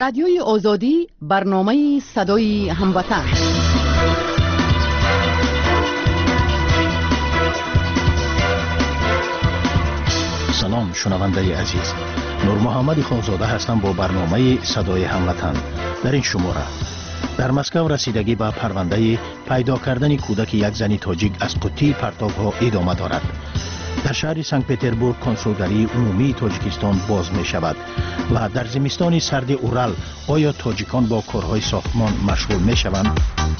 رادیوی آزادی برنامه صدای هموطن. سلام شنونده عزیز، نور محمد خانزاده هستم با برنامه صدای هموطن. در این شماره در مسکو رسیدگی به پرونده پیدا کردن کودک یک زن تاجیک از قوطی پرتاب‌ها ادامه دارد. در شهر سنت پتربورگ کنسولگری عمومی تاجیکستان باز می شود و در زمستان سرد اورال آیا تاجیکان با کارهای ساختمان مشغول می شوند؟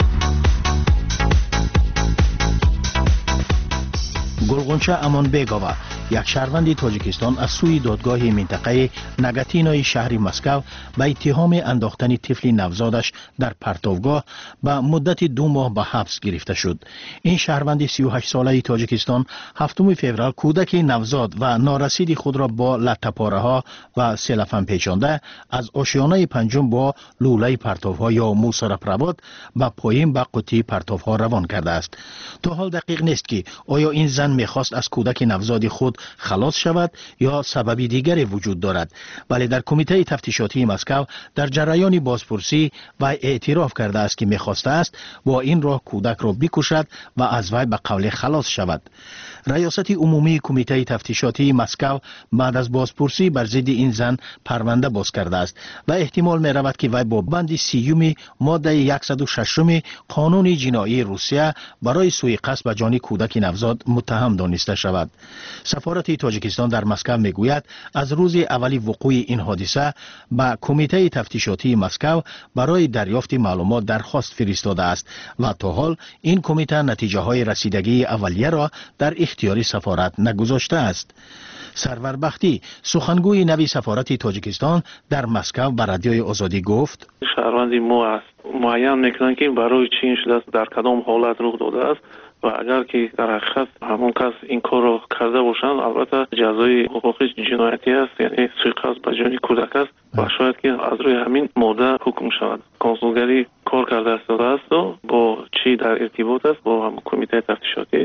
گلغنچه امان بیگاوا، یک شهروند تاجیکستان از سوی دادگاه منطقه نگاتینوی شهر مسکو به اتهام انداختن طفل نوزادش در پرتوگاه به مدت 2 ماه به حبس گرفته شد. این شهروند 38 ساله تاجیکستان 7 فوریه کودک نوزاد و نارسید خود را با لطه‌پاره ها و سلفن پیچانده از آشیانه پنجم با لوله پرتوها یا موسراپرواد به پایین به قوطی پرتوها روان کرده است. تا حال دقیق نیست که آیا این زن میخواست از کودک نوزاد خود خلاص شود یا سببی دیگری وجود دارد، ولی در کمیته تفتیشاتی مسکو در جریان بازپرسی و اعتراف کرده است که میخواسته است با این راه کودک را بکشد و از وی به قول خلاص شود. ریاست عمومی کمیته تفتیشاتی مسکو بعد از بازپرسی بر ضد این زن پرونده باز کرده است و احتمال می رود که وی با بند 30 ماده 106 قانون جنایی روسیه برای سوء قصد به جان کودک نوزاد متهم دانسته شود. سفارت تاجیکستان در مسکو میگوید از روز اولی وقوع این حادثه به کمیته تفتیشاتی مسکو برای دریافت معلومات درخواست فرستاده است و تا حال این کمیته نتیجه های رسیدگی اولیه را در اختیار سفارت نگذاشته است. سرور بختی، سخنگوی نوی سفارت تاجیکستان در مسکو به رادیوی آزادی گفت: شهروندی ما است معین میکنن که برای چی این شده است، در کدام حالت رخ داده است و اگر که در حقیقت همون کس این کار رو کرده باشند البته جزای حقوقی جنایتی است، یعنی سوء قصد به جان کودک است و شاید که از روی همین ماده حکم شود. کنسولگری کار کرده است و با چی در ارتباط است با هم کمیته تفتیشاتی.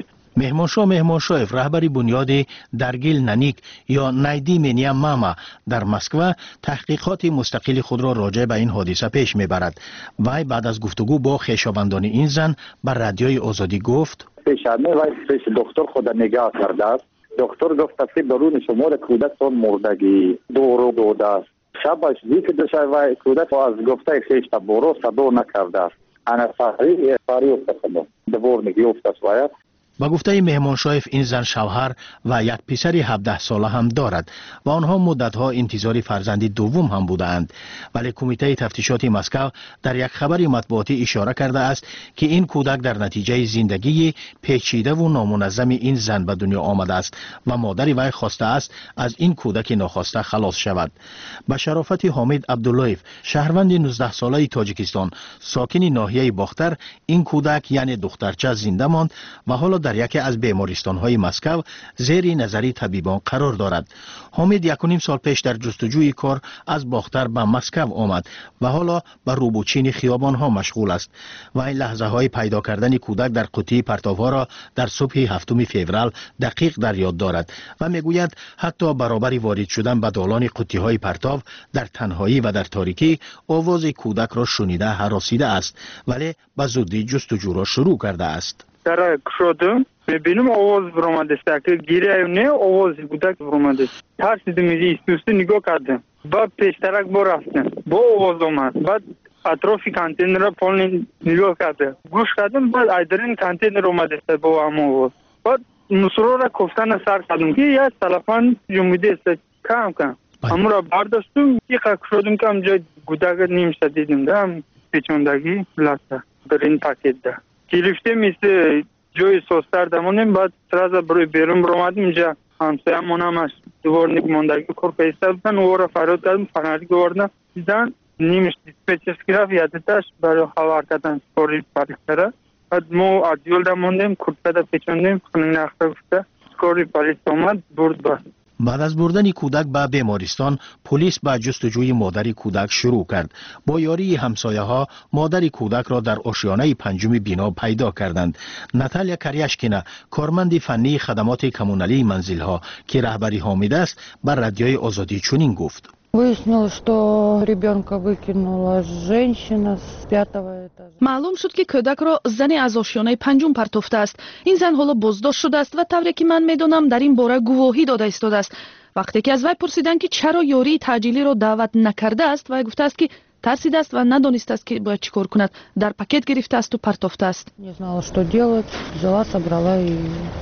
مهمانشاه رهبری بنیاد درگیل ننیک یا نیدی منیا ماما در مسکو تحقیقات مستقل خود را راجع به این حادثه پیش میبرد. وی بعد از گفتگو با خویشاوندان این زن بر رادیوی آزادی گفت: پیشانه وی پیش دکتر خود نگاه کرده است. دکتر گفت که درون شمار کودک سون مردگی دورو داده است. شبش دیگه داشت وی کودک از گفته خویش تا برو صدا نکرده است. انا فاری افتاد دور نگیفت است وی. با گفته مهمانشاه این زن شوهر و یک پسر 17 ساله هم دارد و آنها مدتها انتظار فرزند دوم هم بودند، ولی کمیته تفتیشات مسکو در یک خبر مطبوعاتی اشاره کرده است که این کودک در نتیجه زندگی پیچیده و نامنظم این زن به دنیا آمده است و مادر وی خواسته است از این کودک ناخواسته خلاص شود. با شرافت حامد عبداللهیف، شهروند 19 ساله تاجیکستان ساکن ناحیه باختر، این کودک یعنی دخترچه زنده ماند و حالا در یکی از بیمارستان‌های مسکو زیر نظر طبیبان قرار دارد. حامد 1.5 سال پیش در جستجوی کار از باختر به مسکو آمد و حالا به روبوچین خیابان‌ها مشغول است و این لحظه‌های پیدا کردن کودک در قوطی پرتوها را در صبح 7 فوریه دقیق در یاد دارد و میگوید حتی برابر وارد شدن به دالان قوطی‌های پرتو در تنهایی و در تاریکی آواز کودک را شنیده هراسیده است، ولی به زودی جستجو را شروع کرده است. در کشودم میبینم آواز برآمده است که گیره نه آواز کودک برآمده است. ترسیدم ایستوسته نگاه کردم بعد پیشترک با رفتم با آواز آمد بعد اطراف کانتینر را پایین نگاه کردم گوش کردم بعد ایدرین کانتینر آمده است با هم آواز بعد مسرور را کفتن سر کردم که یک تلفن جمعیده است کم اما را برداشتم یک کشودم که همجا کودک نیمشده دیدم دم پیچوندگی لسته در این پاکت ده گرفته مثل جای سوستر دمانیم بعد سراز بروی بیرون برامدیم اینجا همسایه منامش دوباره نگماندگی کار پیسته بودن او را فراد کردم فنری گوردن دیدن نیمش دیسپیچرز گرفت یادتش برای خبر کردن سکوری پالیس بعد ما عدیول دماندیم کرپده پیچاندیم خانه نخته گفته سکوری پالیس آمد برد بست. بعد از بردن کودک به بیمارستان، پلیس به جستجوی مادر کودک شروع کرد. با یاری همسایه ها مادر کودک را در آشیانه پنجم بنا پیدا کردند. ناتالیا کریاشکینا، کارمند فنی خدمات کمونالی منزل ها که رهبری حامد است، بر رادیوی آزادی چنین گفت: Выяснилось, что ребенка выкинула женщина с 5-го этажа. معلوم شد که کودک را زنی از آشیانه پنجم پرتافته است. این زن حالا بازداشت شده است و طوری که من میدونم در این باره گواهی داده ایستاده است. وقتی که از وی پرسیدند که چرا یاری تعجیلی را دعوت نکرده است، وی گفته است که ترسیده است و ندانسته است که باید چیکار کند. در پاکت گرفته است و پرتافته است. Не знала, что делать. Взяла, собрала и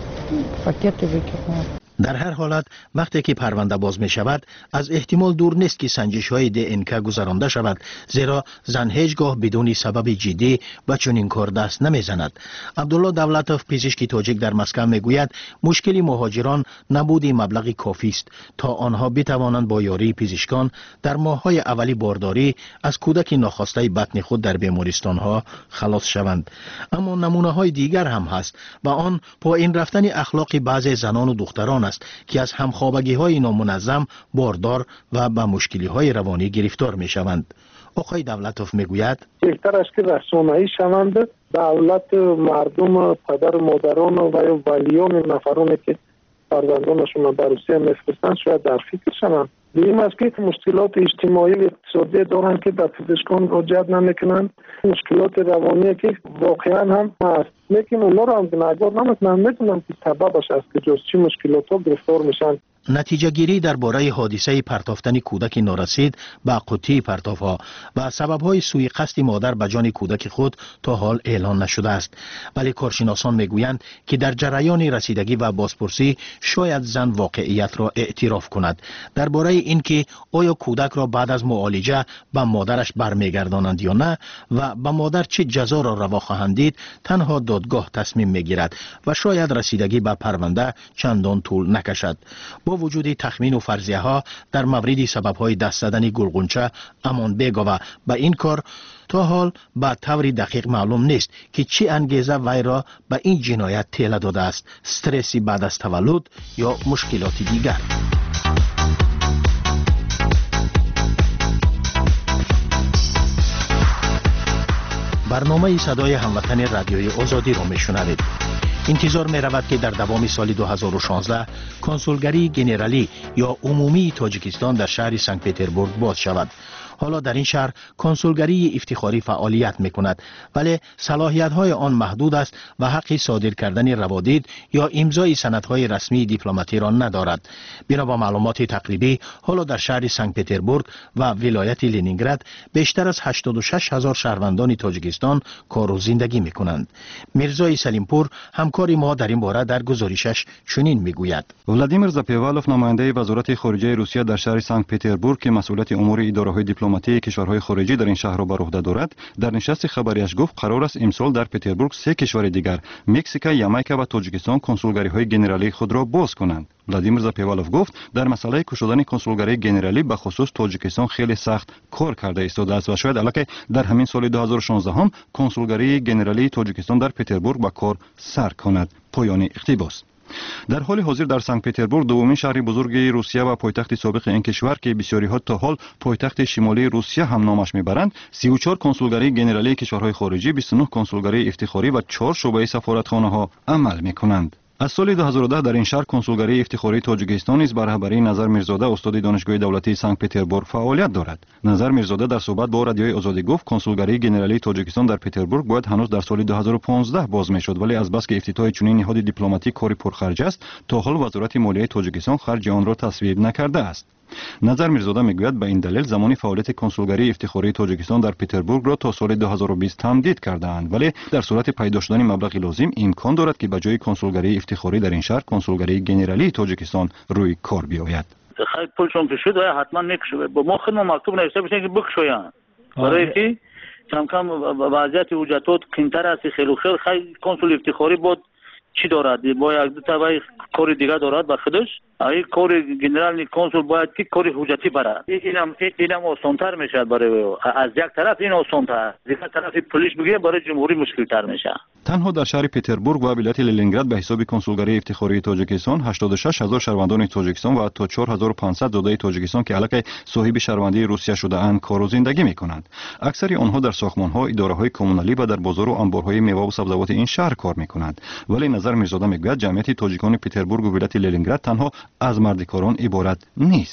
пакеты выкинула. در هر حالت وقتی که پرونده باز می شود از احتمال دور نیست که سنجش های DNK گذرانده شود، زیرا زن هیچگاه بدون سبب جدی و چنین کار دست نمی زند. عبدالله دولتوف پزشک تاجیک در مسکو می گوید مشکل مهاجران نبود مبلغ کافی است تا آنها بتوانند با یاری پزشکان در ماه‌های اولی بارداری از کودک ناخواسته بطن خود در بیمارستان ها خلاص شوند. اما نمونه های دیگر هم هست و آن پایین رفتن اخلاق بعضی زنان و دختران است که از همخوابگی های نامنظم باردار و به مشکلی های روانی گرفتار می شوند. آقای دولتوف می گوید بهتر است که رسانه‌ای شوند، دولت، مردم، پدر و مادران و ولیان نفرانی که فرزندانشون به روسیه میفرستند شاید در فکر شوند. بیم است که مشکلات اجتماعی و اقتصادی دارند که به پزشکان مراجعت نمیکنند، مشکلات روانی که واقعا هم هست، لیکن اونا را هم نگاه نمیکنند. میدونم که سببش است که جز چی مشکلات ها گرفتار میشن. نتیجه گیری درباره حادثه پرتافتن کودک نارسید به قوطی پرتافها و سبب‌های سوء قصد مادر به جان کودک خود تا حال اعلان نشده است، ولی کارشناسان میگویند که در جریان رسیدگی و بازپرسی شاید زن واقعیت را اعتراف کند. درباره اینکه آیا کودک را بعد از معالجه به مادرش برمیگردانند یا نه و به مادر چه جزا را روا خواهند دید، تنها دادگاه تصمیم میگیرد و شاید رسیدگی به پرونده چندان طول نکشد. با وجود تخمین و فرضیه ها در مورد سبب های دست زدن گلغنچه امان بیگوه به این کار تا حال به طور دقیق معلوم نیست که چی انگیزه وی را به این جنایت تیله داده است، استرسی بعد از تولد یا مشکلات دیگر. برنامه صدای هموطن رادیوی آزادی را میشنوید. انتظار می رود که در دوام سال 2016 کنسولگری گنرالی یا عمومی تاجیکستان در شهر سنت پترزبورگ باز شود. حالا در این شهر کنسولگری افتخاری فعالیت می کند، ولی صلاحیت های آن محدود است و حق صادر کردن روادید یا امضای سندهای رسمی دیپلماتی را ندارد. بنا به معلومات تقریبی حالا در شهر سنت پترزبورگ و ولایت لنینگراد بیشتر از 86,000 شهروندان تاجیکستان کار و زندگی می کنند. میرزای سلیمپور همکار ما در این باره در گزارشش چنین می گوید. ولادیمیر زاپیوالوف نماینده وزارت خارجه روسیه در شهر سنت پترزبورگ که مسئولیت امور اداره‌های دیپلماتی کشورهای خارجی در این شهر را بر عهده دارد، در نشست خبریش گفت قرار است امسال در پترزبورگ 3 کشور دیگر مکزیک، یامایکا و تاجیکستان کنسولگری‌های گنرالی خود را باز کنند. ولادیمیر زاپیوالوف گفت در مسئله گشودن کنسولگری گنرالی به خصوص تاجیکستان خیلی سخت کار کرده ایستاده است و شاید البته در همین سال 2016 هم کنسولگری گنرالی تاجیکستان در پترزبورگ به کار سر کند. پایان اقتباس. در حال حاضر در سنت پترزبورگ دومین شهر بزرگ روسیه و پایتخت سابق این کشور که بسیاری ها تا حال پایتخت شمالی روسیه هم نامش میبرند، 34 کنسولگری گنرالی کشورهای خارجی، 29 کنسولگری افتخاری و 4 شعبه سفارتخانه ها عمل میکنند. از سال 2010 در این شهر کنسولگری افتخاری تاجیکستان نیز بر رهبری نظر میرزاده استاد دانشگاه دولتی سنت پترزبورگ فعالیت دارد. نظر میرزاده در صحبت با رادیوی آزادی گفت کنسولگری گنرالی تاجیکستان در پترزبورگ باید هنوز در سال 2015 باز میشد، ولی از بس که افتتاح چنین نهاد دیپلماتیک کاری پرخرج است، تا حال وزارت مالیه تاجیکستان خرج آن را تصویب نکرده است. نظر میرزاده میگوید به این دلیل زمان فعالیت کنسولگری افتخاری تاجیکستان در پترزبورگ را تا سال 2020 تمدید کرده‌اند، ولی در صورت پیدا شدن مبلغ لازم امکان دارد که به جای کنسولگری افتخاری در این شهر کنسولگری گنرالی تاجیکستان روی کار بیاید. خیلی پولشون پیشید و حتما میکشه. با ما خدمت مکتوب نوشته بشه که بکشوین، برای که کم کم وضعیت وجودات کمتر است. خیلی کنسول افتخاری بود چی دارد؟ با یک دو تا کار دیگه دارد به خودش. این کار گنرال کنسول باید که کار حجتی برد. اینم آسان‌تر میشه برای از یک طرف، این آسان‌تر، دیگه طرف پلیس بگیره برای جمهوری مشکل‌تر میشه. تنها در شهر پترزبورگ و ولایت لنینگراد به حساب کنسولگری افتخاری تاجیکستان 86,000 شهروندان تاجیکستان و تا 4,500 زاده تاجیکستان که علاقه صاحب شهروندی روسیه شده اند کار و زندگی میکنند. اکثر آنها در ساختمان‌ها، اداره‌های کمونالی و در بازار و انبارهای میوه و سبزیجات این شهر کار میکنند. ولی نظر میرزاده میگوید جمعیت تاجیکان پترزبورگ و ولایت لنینگراد تنها از مردکاران عبارت نیست.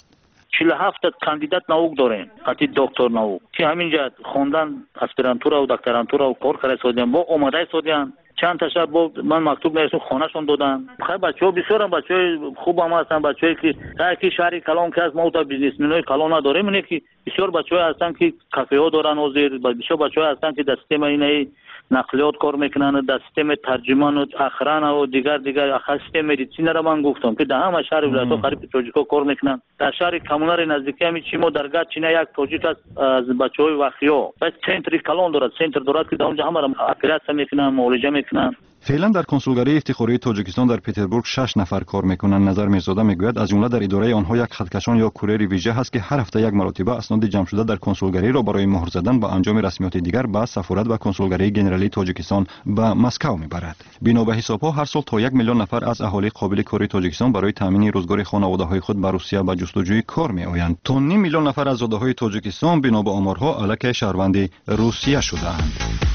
47 کاندیدات نауک داریم قطعی دکتر نауک که همینجا خوندن اسپرانتورا و دکترانتورا و کار کرده سودیان با اومده سودیان چند تا شب من مکتوب نوشتم خونه‌شون دادن. خیلی بچه‌ها بسیار بچه‌های خوب هم هستن، بچه‌ای که شهر کلان که از ما تا بیزنسمن‌های کلان نداریم، اینه که بسیار بچه‌ها هستن که کافه‌ها دارن و بسیار بچه‌ها هستن که در سیستم اینه نقلیات کار میکنن، در سیستم ترجمان و اخران و دیگر سیستم مدیسین را من گفتم که در همه شهر ولایت‌ها قریب توجیک‌ها کار میکنن. در شهر کمونار نزدیکی همین چیمو درگاه چینه یک توجیک از بچه‌های وخیو بس سنتری کلان دارد، سنتر دارد که در اونجا همه را اپراسیون میکنن، معالجه میکنن. فعلا در کنسولگری افتخاری تاجیکستان در پتربورگ 6 نفر کار میکنند. نظر میرزاده میگوید از جمله در اداره آنها یک خطکشان یا کوریر ویژه هست که هر هفته یک مرتبه اسناد جمع شده در کنسولگری را برای مهر زدن و انجام رسمیات دیگر به سفارت و کنسولگری گنرالی تاجیکستان به مسکو میبرد. بنا به حسابها هر سال تا 1 میلیون نفر از اهالی قابل کاری تاجیکستان برای تامین روزگار خانواده‌های خود به روسیه به جستجوی کار میآیند. تا 9 میلیون نفر از زاده‌های تاجیکستان بنا به آمارها الک شهروند روسیه شده‌اند.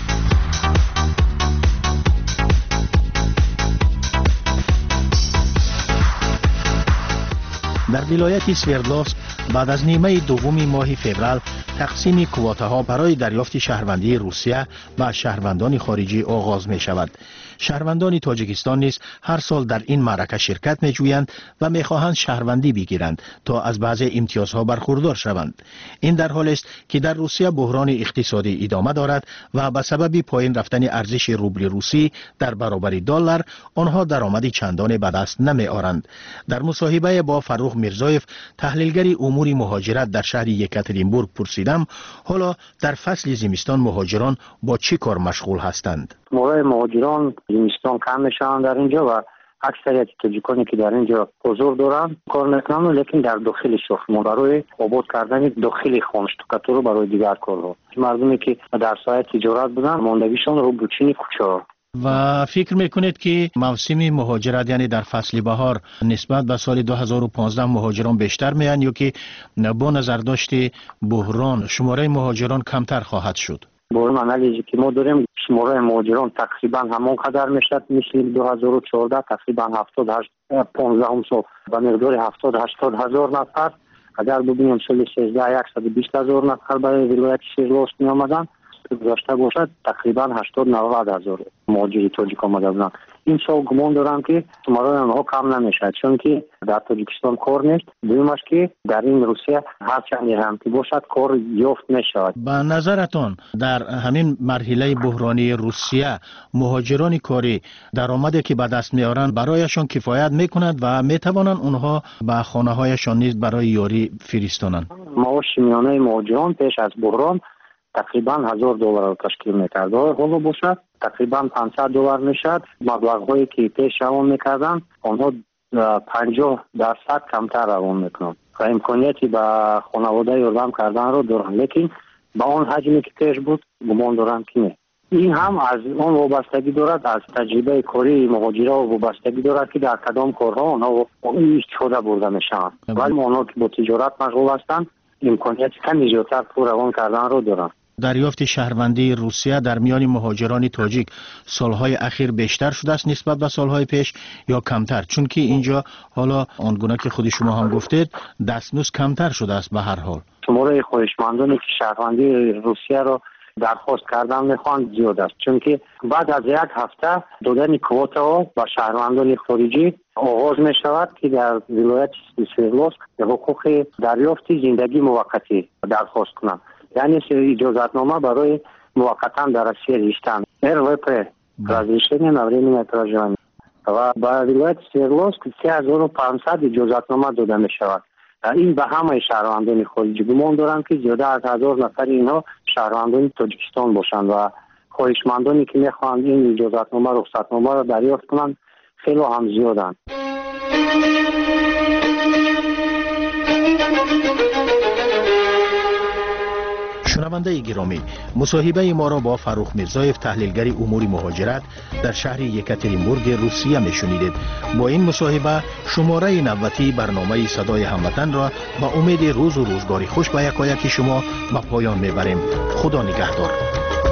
در ولایت سوردلوفسک بعد از نیمه دوم ماه فوریه تقسیم کوتاها برای دریافت شهروندی روسیه و شهروندان خارجی آغاز می شود. شهروندان تاجیکستان نیز هر سال در این معرکه شرکت می جویند و می خواهند شهروندی بگیرند تا از بعضی امتیازها برخوردار شوند. این در حالی است که در روسیه بحران اقتصادی ادامه دارد و به سبب پایین رفتن ارزش روبل روسی در برابر دلار آنها درآمدی چندان به دست نمی آورند. در مصاحبه با فروخ میرزایف تحلیلگر امور مهاجرت در شهر یکاترینبورگ پرسیدم حالا در فصل زمستان مهاجران با چه کار مشغول هستند؟ مهاجران زمستان کم میشن در اینجا و اکثریت تاجیکانی که در اینجا حضور دارن کار میکنن، لیکن در داخل شهر برای آباد کردن داخل خانه شتکاتور برای دیگر کارها. مردمی که در سایه تجارت بودن ماندگیشون رو بچینی کوچه. و فکر میکنید که موسم مهاجرت یعنی در فصل بهار نسبت به سال 2015 مهاجران بیشتر میان یا که با نظر داشت بحران شماره مهاجران کمتر خواهد شد؟ با انالیزی که ما داریم شماره مهاجران تقریبا همون قدر میشد مثل 2014 تقریبا 78 15 سال به مقدار 80 هزار نفر. اگر ببینیم سال 13 120 هزار نفر برای ولایت سوردلوفسک می آمدن گذشته باشد تقریبا 80 90 هزار مهاجر تاجیک آمده بودند. این سال گمان دارم که شماره آنها کم نمیشد چون که در تاجیکستان کار نیست. دومش که در این روسیه هر چندی هم که باشد کار یافت میشود. به نظرتان در همین مرحله بحرانی روسیه مهاجران کاری درآمدی که به دست میارند برایشان کفایت میکند و میتوانند اونها به خانه هایشان نیز برای یاری فرستانند؟ معاش میانه مهاجران پیش از بحران تقریبا $1000 را تشکیل میکرد. حالا باشد تقریبا $500 میشد. مبلغ‌هایی که پیش روان میکردن آنها 50% کمتر روان میکنند و امکانیتی به خانواده یاردم کردن رو دارن، لیکن با آن حجمی که پیش بود گمان دارم که نه. این هم از آن وابستگی دارد، از تجربه کاری مهاجرا وابستگی دارد که در کدام کارها آنها استفاده برده میشن. ولی آنها که با تجارت مشغول هستند امکانیت کمی زیادتر پول روان کردن رو دارن. دریافت شهروندی روسیه در میان مهاجران تاجیک سالهای اخیر بیشتر شده است نسبت به سالهای پیش یا کمتر؟ چون که اینجا حالا آنگونه که خود شما هم گفتید دستمزد کمتر شده است. به هر حال شماره خواهشمندانی که شهروندی روسیه را درخواست کردن میخوان زیاد است، چون که بعد از یک هفته دادن کوتا با شهروندان خارجی آغاز می شود که در ولایت سوردلوفسک حقوق دریافت زندگی موقتی درخواست کنند، یعنی اجازتنامه برای موقتا در روسیه رشتن РВП разрешение на временное проживание و با ولایت سوردلوفسک 3500 اجازتنامه داده می شود. این به همه شهروندان خارجی گمان دارم که زیاده از 1000 نفر اینها شهروندان تاجیکستان باشند و خواهشمندانی که میخواهند این اجازتنامه رخصتنامه را دریافت کنند خیلی هم زیادند. شنونده گرامی، مصاحبه ما را با فروخ میرزایف تحلیلگر امور مهاجرت در شهر یکاترینبورگ روسیه میشنیدید. با این مصاحبه شماره 90 برنامه صدای هموطن را با امید روز و روزگاری خوش به یکایک شما به پایان میبریم. خدا نگهدار.